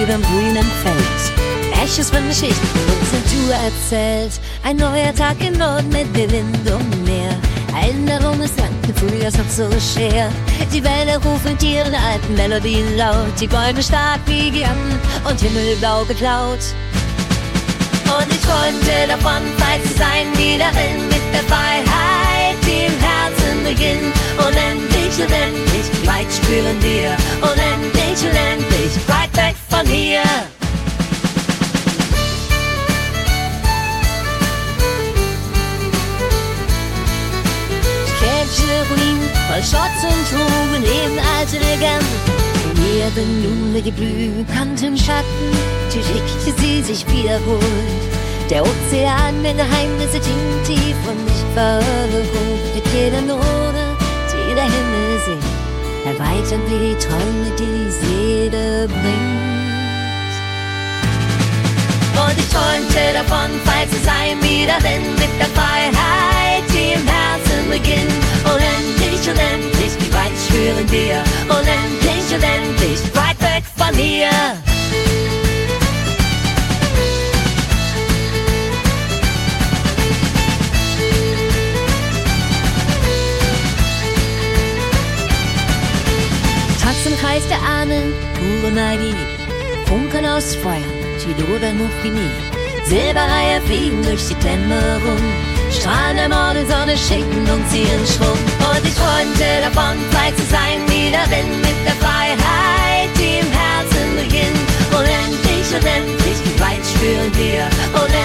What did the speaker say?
überm grünen Feld. Echos von Geschichten uns Natur erzählt. Ein neuer Tag im Norden mit Wind und Meer. Erinnerung ist lang, früher ist noch so schwer. Die Wälder rufen ihren alten Melodien laut. Die Bäume stark wie Giganten und himmelblau geklaut. Und ich träumte davon, frei zu sein, wie darin mit der Freiheit, die im Herzen beginnt. Unendlich, unendlich, weit spüren wir. Unendlich, unendlich, weit weg von hier. Ruinen, voll Schrott und Truhen, eben alte Legenden. Die Erde nun mit geblühkanntem Schatten, die Geschichte, sie sich wiederholt. Der Ozean mit Geheimnisse tief und nicht verholt. Mit jeder Note, die der Himmel singt, erweitern wir die Träume, die die Seele bringt. Und ich träumte davon, frei zu sein, wieder denn mit der Freiheit, die im Herzen beginnt. Unendlich, unendlich, wie weit spüren wir? Unendlich, unendlich, weit weg von hier. Tanz im Kreis der Ahnen, pure Magie. Funken aus Feuer, die lodern noch wie nie. Silberreihe fliegen durch die Dämmerung. Strahlen der Morgensonne schicken uns ihren Schwung. Und ich träumte davon, frei zu sein, wieder denn mit der Freiheit, die im Herzen beginnt. Unendlich, unendlich, wie weit spüren wir? Unendlich,